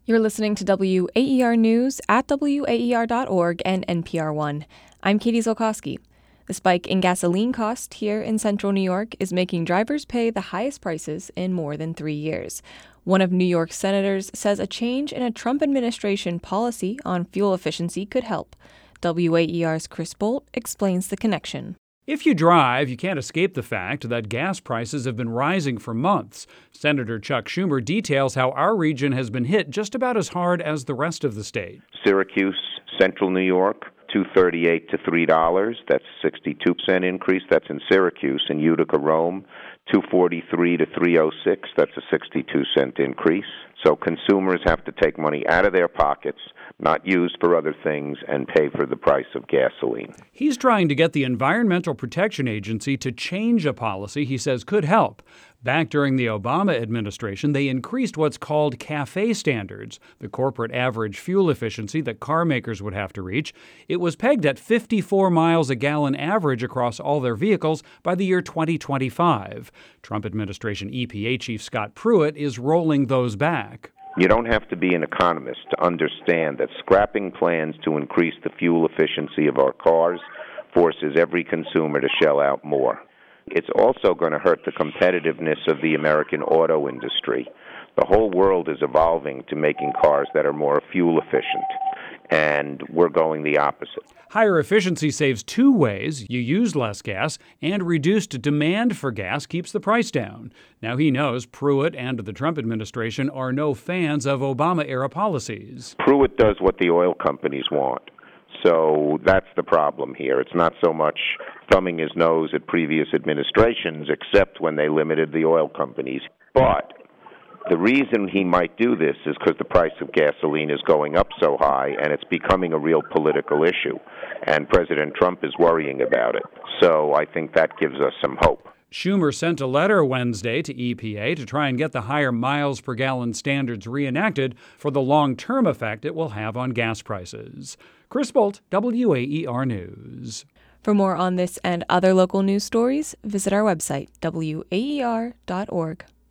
You're listening to WAER News at WAER.org and NPR One. I'm Katie Zolkowski. The spike in gasoline cost here in central New York is making drivers pay the highest prices in more than 3 years. One of New York's senators says a change in a Trump administration policy on fuel efficiency could help. WAER's Chris Bolt explains the connection. If you drive, you can't escape the fact that gas prices have been rising for months. Senator Chuck Schumer details how our region has been hit just about as hard as the rest of the state. Syracuse, Central New York, $2.38 to $3. That's a 62% increase. That's in Syracuse. In Utica, Rome, $2.43 to $3.06. That's a 62-cent increase. So consumers have to take money out of their pockets, not used for other things, and pay for the price of gasoline. He's trying to get the Environmental Protection Agency to change a policy he says could help. Back during the Obama administration, they increased what's called CAFE standards, the corporate average fuel efficiency that car makers would have to reach. It was pegged at 54 miles a gallon average across all their vehicles by the year 2025. Trump administration EPA Chief Scott Pruitt is rolling those back. You don't have to be an economist to understand that scrapping plans to increase the fuel efficiency of our cars forces every consumer to shell out more. It's also going to hurt the competitiveness of the American auto industry. The whole world is evolving to making cars that are more fuel efficient, and we're going the opposite. Higher efficiency saves two ways. You use less gas, and reduced demand for gas keeps the price down. Now he knows Pruitt and the Trump administration are no fans of Obama-era policies. Pruitt does what the oil companies want. So that's the problem here. It's not so much thumbing his nose at previous administrations, except when they limited the oil companies. But the reason he might do this is because the price of gasoline is going up so high, and it's becoming a real political issue. And President Trump is worrying about it. So I think that gives us some hope. Schumer sent a letter Wednesday to EPA to try and get the higher miles per gallon standards reenacted for the long-term effect it will have on gas prices. Chris Bolt, WAER News. For more on this and other local news stories, visit our website, WAER.org.